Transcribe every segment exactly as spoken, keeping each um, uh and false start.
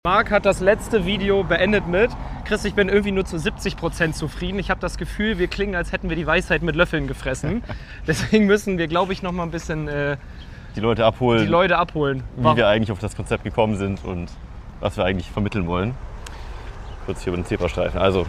Marc hat das letzte Video beendet mit: Chris, ich bin irgendwie nur zu siebzig Prozent zufrieden. Ich habe das Gefühl, wir klingen, als hätten wir die Weisheit mit Löffeln gefressen. Deswegen müssen wir, glaube ich, noch mal ein bisschen äh, die Leute abholen, die Leute abholen. wie Warum? wir eigentlich auf das Konzept gekommen sind und was wir eigentlich vermitteln wollen. Kurz hier über den Zebrastreifen. Also,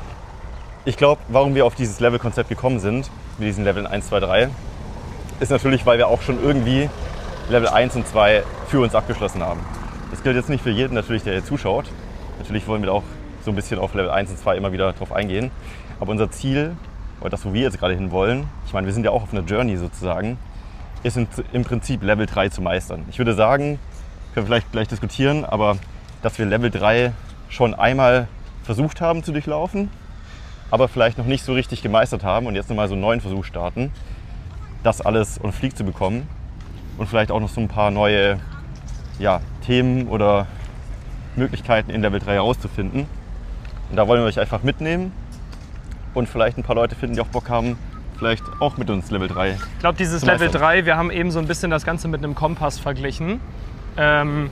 ich glaube, warum wir auf dieses Level-Konzept gekommen sind, mit diesen Leveln eins, zwei, drei, ist natürlich, weil wir auch schon irgendwie Level eins und zwei für uns abgeschlossen haben. Das gilt jetzt nicht für jeden, natürlich, der hier zuschaut. Natürlich wollen wir auch so ein bisschen auf Level eins und zwei immer wieder drauf eingehen. Aber unser Ziel, oder das, wo wir jetzt gerade hin wollen, ich meine, wir sind ja auch auf einer Journey sozusagen, ist im Prinzip Level drei zu meistern. Ich würde sagen, können wir vielleicht gleich diskutieren, aber dass wir Level drei schon einmal versucht haben zu durchlaufen, aber vielleicht noch nicht so richtig gemeistert haben und jetzt nochmal so einen neuen Versuch starten, das alles on fleek zu bekommen und vielleicht auch noch so ein paar neue ja, Themen oder Möglichkeiten in Level drei herauszufinden. Und da wollen wir euch einfach mitnehmen und vielleicht ein paar Leute finden, die auch Bock haben, vielleicht auch mit uns Level drei. Ich glaube, dieses Level drei, wir haben eben so ein bisschen das Ganze mit einem Kompass verglichen. Ähm,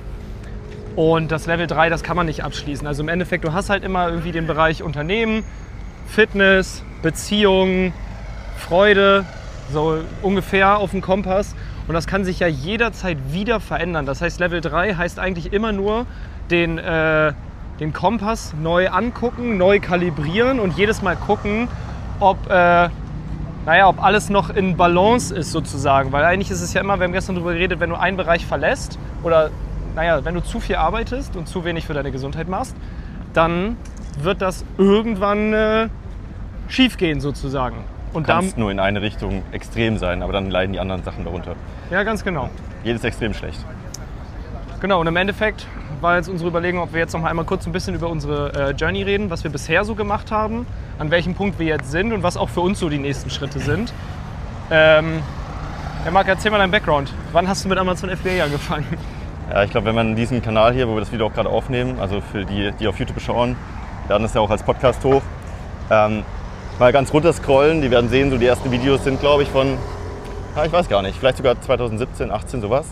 und das Level drei, das kann man nicht abschließen. Also im Endeffekt, du hast halt immer irgendwie den Bereich Unternehmen, Fitness, Beziehungen, Freude, so ungefähr auf dem Kompass. Und das kann sich ja jederzeit wieder verändern. Das heißt, Level drei heißt eigentlich immer nur den, äh, den Kompass neu angucken, neu kalibrieren und jedes Mal gucken, ob, äh, naja, ob alles noch in Balance ist sozusagen. Weil eigentlich ist es ja immer, wir haben gestern darüber geredet, wenn du einen Bereich verlässt oder naja, wenn du zu viel arbeitest und zu wenig für deine Gesundheit machst, dann wird das irgendwann äh, schief gehen sozusagen. Und kann es nur in eine Richtung extrem sein, aber dann leiden die anderen Sachen darunter. Ja, ganz genau. Jedes extrem schlecht. Genau, und im Endeffekt war jetzt unsere Überlegung, ob wir jetzt noch mal einmal kurz ein bisschen über unsere äh, Journey reden, was wir bisher so gemacht haben, an welchem Punkt wir jetzt sind und was auch für uns so die nächsten Schritte sind. Ähm, ja, Marc, erzähl mal deinen Background. Wann hast du mit Amazon F B A angefangen? Ja, ich glaube, wenn man diesen Kanal hier, wo wir das Video auch gerade aufnehmen, also für die, die auf YouTube schauen, wir laden das ja auch als Podcast hoch, ähm, mal ganz runter scrollen, die werden sehen, so die ersten Videos sind, glaube ich, von, ja, ich weiß gar nicht, vielleicht sogar zwanzig siebzehn, achtzehn sowas.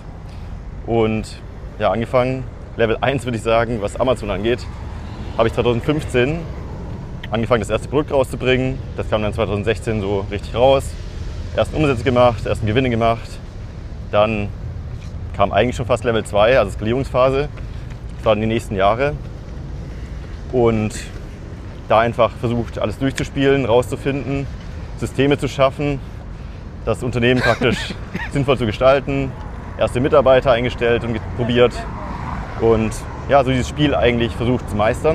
Und ja, angefangen, Level eins würde ich sagen, was Amazon angeht, habe ich zwanzig fünfzehn angefangen, das erste Produkt rauszubringen. Das kam dann zwanzig sechzehn so richtig raus. Ersten Umsätze gemacht, ersten Gewinne gemacht. Dann kam eigentlich schon fast Level zwei, also Skalierungsphase. Das waren die nächsten Jahre. Und da einfach versucht, alles durchzuspielen, rauszufinden, Systeme zu schaffen, das Unternehmen praktisch sinnvoll zu gestalten, erste Mitarbeiter eingestellt und probiert und ja, so dieses Spiel eigentlich versucht zu meistern.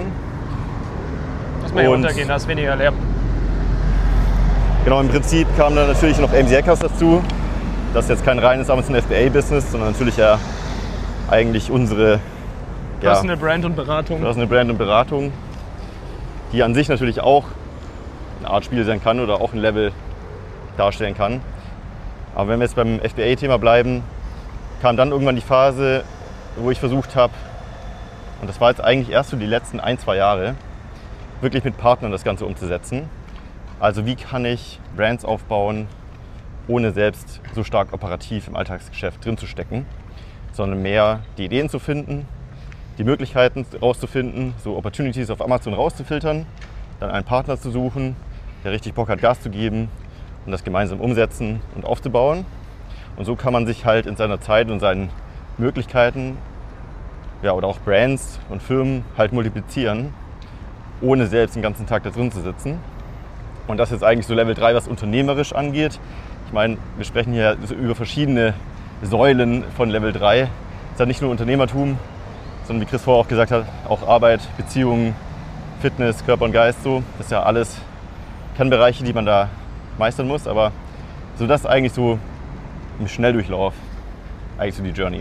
Lass mal hier runtergehen, da ist weniger Lärm. Genau, im Prinzip kam dann natürlich noch A M C Hackers dazu. Das ist jetzt kein reines Amazon F B A-Business, sondern natürlich ja eigentlich unsere Personal ja, Brand und Beratung. Personal Brand und Beratung, die an sich natürlich auch eine Art Spiel sein kann oder auch ein Level darstellen kann. Aber wenn wir jetzt beim F B A-Thema bleiben, kam dann irgendwann die Phase, wo ich versucht habe, und das war jetzt eigentlich erst so die letzten ein, zwei Jahre, wirklich mit Partnern das Ganze umzusetzen. Also wie kann ich Brands aufbauen, ohne selbst so stark operativ im Alltagsgeschäft drin zu stecken, sondern mehr die Ideen zu finden, die Möglichkeiten rauszufinden, so Opportunities auf Amazon rauszufiltern, dann einen Partner zu suchen, der richtig Bock hat, Gas zu geben und das gemeinsam umsetzen und aufzubauen. Und so kann man sich halt in seiner Zeit und seinen Möglichkeiten ja, oder auch Brands und Firmen halt multiplizieren, ohne selbst den ganzen Tag da drin zu sitzen. Und das ist eigentlich so Level drei, was unternehmerisch angeht. Ich meine, wir sprechen hier über verschiedene Säulen von Level drei. Es ist ja nicht nur Unternehmertum, sondern wie Chris vorher auch gesagt hat, auch Arbeit, Beziehungen, Fitness, Körper und Geist. So. Das ist ja alles Kernbereiche, die man da meistern muss. Aber so das ist eigentlich so im Schnelldurchlauf, eigentlich so die Journey.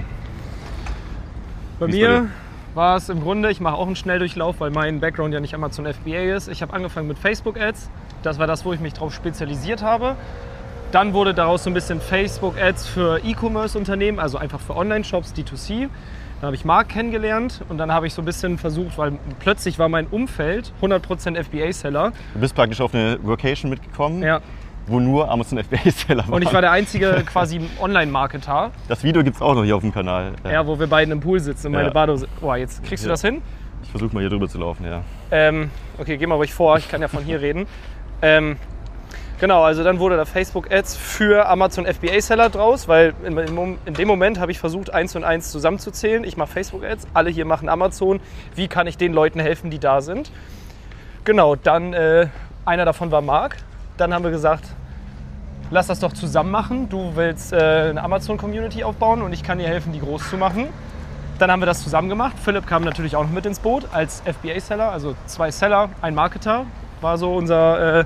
Bei mir war es im Grunde, ich mache auch einen Schnelldurchlauf, weil mein Background ja nicht Amazon F B A ist. Ich habe angefangen mit Facebook-Ads. Das war das, wo ich mich darauf spezialisiert habe. Dann wurde daraus so ein bisschen Facebook-Ads für E-Commerce-Unternehmen, also einfach für Online-Shops, D zwei C. Dann habe ich Marc kennengelernt und dann habe ich so ein bisschen versucht, weil plötzlich war mein Umfeld hundert Prozent F B A-Seller. Du bist praktisch auf eine Workation mitgekommen. Ja. wo nur Amazon F B A-Seller waren. Und ich war der einzige quasi Online-Marketer. Das Video gibt es auch noch hier auf dem Kanal. Ja, wo wir beiden im Pool sitzen und meine Ja. Badehose. Oh, jetzt kriegst du Ja. das hin? Ich versuche mal hier drüber zu laufen, ja. Ähm, okay, geh mal ruhig vor, ich kann ja von hier reden. Ähm, genau, also dann wurde da Facebook-Ads für Amazon F B A-Seller draus, weil in, in, in dem Moment habe ich versucht, eins und eins zusammenzuzählen. Ich mache Facebook-Ads, alle hier machen Amazon. Wie kann ich den Leuten helfen, die da sind? Genau, dann äh, einer davon war Marc. Dann haben wir gesagt, lass das doch zusammen machen. Du willst äh, eine Amazon-Community aufbauen und ich kann dir helfen, die groß zu machen. Dann haben wir das zusammen gemacht. Philipp kam natürlich auch noch mit ins Boot als F B A-Seller, also zwei Seller, ein Marketer, war so unser äh,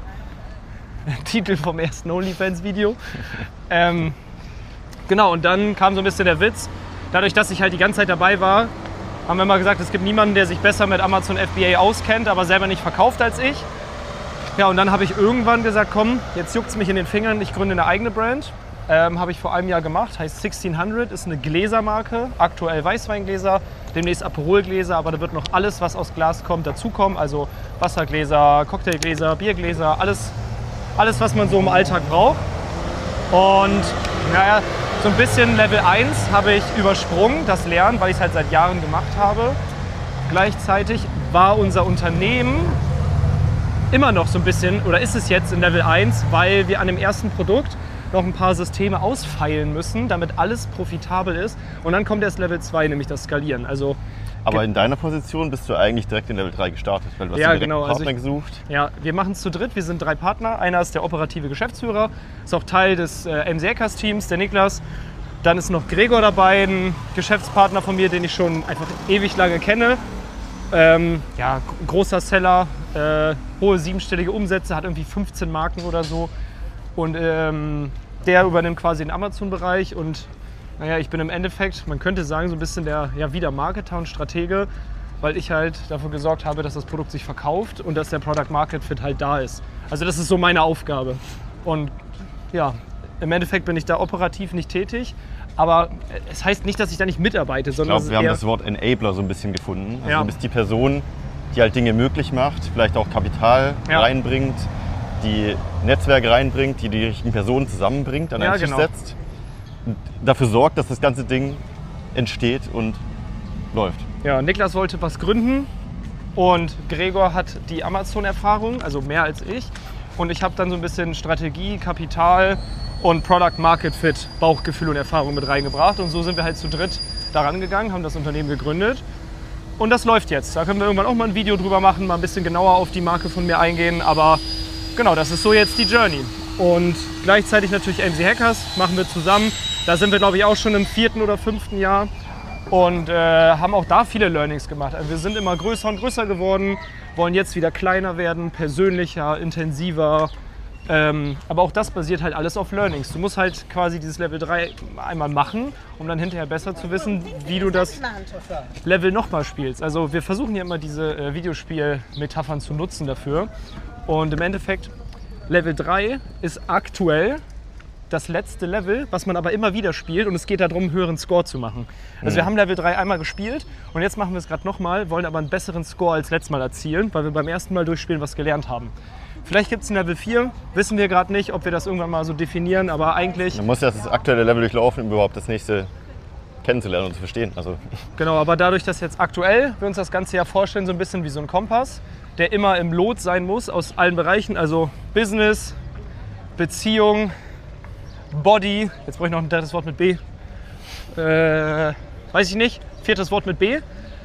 Titel vom ersten OnlyFans-Video. ähm, genau, und dann kam so ein bisschen der Witz. Dadurch, dass ich halt die ganze Zeit dabei war, haben wir mal gesagt, es gibt niemanden, der sich besser mit Amazon F B A auskennt, aber selber nicht verkauft als ich. Ja, und dann habe ich irgendwann gesagt, komm, jetzt juckt es mich in den Fingern, ich gründe eine eigene Brand. Ähm, habe ich vor einem Jahr gemacht, heißt sechzehnhundert, ist eine Gläsermarke, aktuell Weißweingläser, demnächst Aperolgläser, aber da wird noch alles, was aus Glas kommt, dazukommen, also Wassergläser, Cocktailgläser, Biergläser, alles, alles, was man so im Alltag braucht. Und naja, so ein bisschen Level eins habe ich übersprungen, das Lernen, weil ich es halt seit Jahren gemacht habe. Gleichzeitig war unser Unternehmen immer noch so ein bisschen, oder ist es jetzt in Level eins, weil wir an dem ersten Produkt noch ein paar Systeme ausfeilen müssen, damit alles profitabel ist. Und dann kommt erst Level zwei, nämlich das Skalieren. Also, Aber in deiner Position bist du eigentlich direkt in Level drei gestartet, weil du hast Ja, direkt genau, einen also Partner ich- gesucht. ja, wir machen es zu dritt. Wir sind drei Partner. Einer ist der operative Geschäftsführer, ist auch Teil des äh, M C Hackers-Teams, der Niklas. Dann ist noch Gregor dabei, ein Geschäftspartner von mir, den ich schon einfach ewig lange kenne. Ähm, ja, großer Seller, äh, hohe siebenstellige Umsätze, hat irgendwie fünfzehn Marken oder so. Und ähm, der übernimmt quasi den Amazon-Bereich. Und naja, ich bin im Endeffekt, man könnte sagen, so ein bisschen der ja, wieder Marketer und Stratege, weil ich halt dafür gesorgt habe, dass das Produkt sich verkauft und dass der Product Market Fit halt da ist. Also das ist so meine Aufgabe. Und ja, im Endeffekt bin ich da operativ nicht tätig. Aber es heißt nicht, dass ich da nicht mitarbeite, Ich sondern glaube, es ist wir haben eher- das Wort Enabler so ein bisschen gefunden. Also Ja. du bist die Person, die halt Dinge möglich macht, vielleicht auch Kapital Ja. reinbringt, die Netzwerke reinbringt, die die richtigen Personen zusammenbringt, an einen Ja, Tisch genau. setzt, und dafür sorgt, dass das ganze Ding entsteht und läuft. Ja, Niklas wollte was gründen und Gregor hat die Amazon-Erfahrung, also mehr als ich. Und ich habe dann so ein bisschen Strategie, Kapital und Product Market Fit, Bauchgefühl und Erfahrung mit reingebracht. Und so sind wir halt zu dritt daran gegangen, haben das Unternehmen gegründet. Und das läuft jetzt. Da können wir irgendwann auch mal ein Video drüber machen, mal ein bisschen genauer auf die Marke von mir eingehen. Aber genau, das ist so jetzt die Journey. Und gleichzeitig natürlich M C Hackers machen wir zusammen. Da sind wir, glaube ich, auch schon im vierten oder fünften Jahr. Und äh, haben auch da viele Learnings gemacht. Also wir sind immer größer und größer geworden, wollen jetzt wieder kleiner werden, persönlicher, intensiver. Ähm, aber auch das basiert halt alles auf Learnings. Du musst halt quasi dieses Level drei einmal machen, um dann hinterher besser zu wissen, wie du das Level nochmal spielst. Also wir versuchen ja immer diese äh, Videospiel-Metaphern zu nutzen dafür. Und im Endeffekt, Level drei ist aktuell das letzte Level, was man aber immer wieder spielt, und es geht darum, einen höheren Score zu machen. Also wir haben Level drei einmal gespielt und jetzt machen wir es gerade nochmal, wollen aber einen besseren Score als letztes Mal erzielen, weil wir beim ersten Mal durchspielen was gelernt haben. Vielleicht gibt es ein Level vier, wissen wir gerade nicht, ob wir das irgendwann mal so definieren, aber eigentlich, Man muss ja das aktuelle Level durchlaufen, um überhaupt das nächste kennenzulernen und zu verstehen. Also genau, aber dadurch, dass jetzt aktuell wir uns das Ganze ja vorstellen, so ein bisschen wie so ein Kompass, der immer im Lot sein muss aus allen Bereichen, also Business, Beziehung, Body, jetzt brauche ich noch ein drittes Wort mit B, äh, weiß ich nicht, viertes Wort mit B,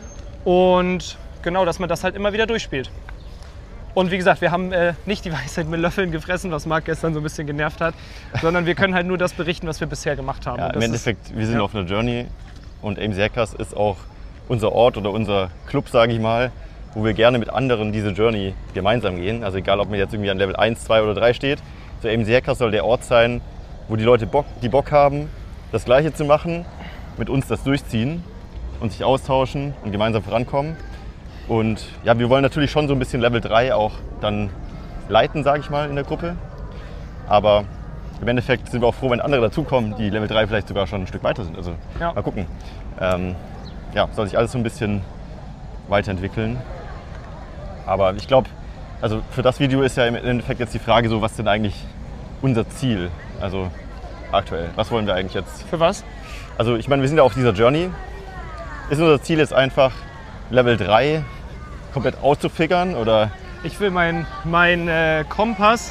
und genau, dass man das halt immer wieder durchspielt. Und wie gesagt, wir haben äh, nicht die Weisheit mit Löffeln gefressen, was Marc gestern so ein bisschen genervt hat, sondern wir können halt nur das berichten, was wir bisher gemacht haben. ja, Und im das Endeffekt, wir sind ja. auf einer Journey und M C Hackers ist auch unser Ort oder unser Club, sage ich mal, wo wir gerne mit anderen diese Journey gemeinsam gehen. Also egal, ob man jetzt irgendwie an Level eins, zwei oder drei steht. So M C Hackers soll der Ort sein, wo die Leute Bock, die Bock haben, das Gleiche zu machen, mit uns das durchziehen und sich austauschen und gemeinsam vorankommen. Und ja, wir wollen natürlich schon so ein bisschen Level drei auch dann leiten, sage ich mal, in der Gruppe. Aber im Endeffekt sind wir auch froh, wenn andere dazukommen, die Level drei vielleicht sogar schon ein Stück weiter sind. Also Ja. mal gucken. Ähm, ja, soll sich alles so ein bisschen weiterentwickeln. Aber ich glaube, also für das Video ist ja im Endeffekt jetzt die Frage so, was denn eigentlich unser Ziel? Also aktuell, was wollen wir eigentlich jetzt? Für was? Also ich meine, wir sind ja auf dieser Journey. Ist unser Ziel jetzt einfach Level drei komplett auszufigern oder? Ich will meinen mein, äh, Kompass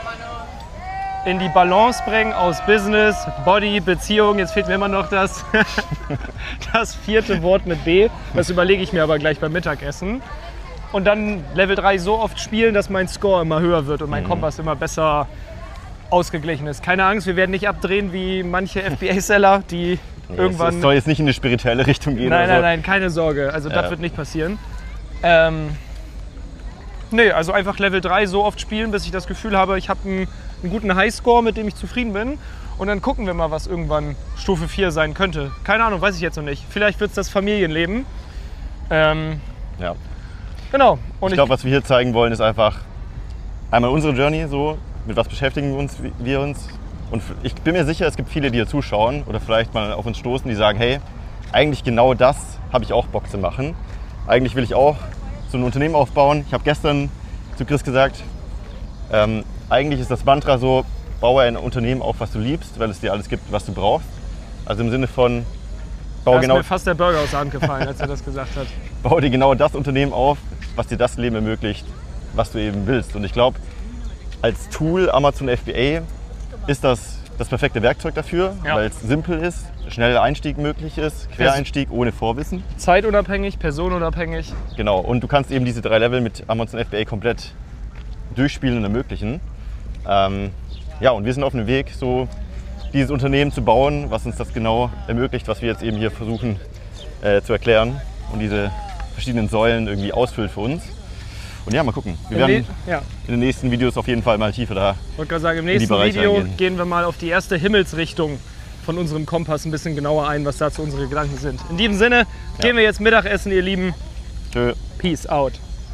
in die Balance bringen aus Business, Body, Beziehung. Jetzt fehlt mir immer noch das, das vierte Wort mit B. Das überlege ich mir aber gleich beim Mittagessen. Und dann Level drei so oft spielen, dass mein Score immer höher wird und mein mhm. Kompass immer besser ausgeglichen ist. Keine Angst, wir werden nicht abdrehen wie manche F B A-Seller, die nee, irgendwann... Es soll jetzt nicht in eine spirituelle Richtung gehen. Nein, oder nein, so. nein, keine Sorge. Also ja. das wird nicht passieren. Ähm, nee, also einfach Level drei so oft spielen, bis ich das Gefühl habe, ich habe einen, einen guten Highscore, mit dem ich zufrieden bin. Und dann gucken wir mal, was irgendwann Stufe vier sein könnte. Keine Ahnung, weiß ich jetzt noch nicht. Vielleicht wird es das Familienleben. Ähm, ja. Genau. Und ich glaube, was wir hier zeigen wollen, ist einfach einmal unsere Journey, so, mit was beschäftigen wir uns, wir uns. Und ich bin mir sicher, es gibt viele, die hier zuschauen oder vielleicht mal auf uns stoßen, die sagen, hey, eigentlich genau das habe ich auch Bock zu machen. Eigentlich will ich auch so ein Unternehmen aufbauen. Ich habe gestern zu Chris gesagt, ähm, eigentlich ist das Mantra so, baue ein Unternehmen auf, was du liebst, weil es dir alles gibt, was du brauchst. Also im Sinne von, baue da ist genau, mir fast der Burger aus der Hand gefallen, als er das gesagt hat. Baue dir genau das Unternehmen auf, was dir das Leben ermöglicht, was du eben willst. Und ich glaube, als Tool Amazon F B A ist das das perfekte Werkzeug dafür, ja. weil es simpel ist, schneller Einstieg möglich ist, Quereinstieg ohne Vorwissen. Zeitunabhängig, personenunabhängig. Genau, und du kannst eben diese drei Level mit Amazon F B A komplett durchspielen und ermöglichen. Ähm, ja, und wir sind auf dem Weg, so dieses Unternehmen zu bauen, was uns das genau ermöglicht, was wir jetzt eben hier versuchen äh, zu erklären und diese verschiedenen Säulen irgendwie ausfüllt für uns. Und ja, mal gucken. Wir Im werden ja. in den nächsten Videos auf jeden Fall mal tiefer da. Ich wollte gerade sagen, im nächsten Video eingehen. Gehen wir mal auf die erste Himmelsrichtung von unserem Kompass ein bisschen genauer ein, was dazu unsere Gedanken sind. In diesem Sinne, ja. gehen wir jetzt Mittagessen, ihr Lieben. Tschö. Peace out.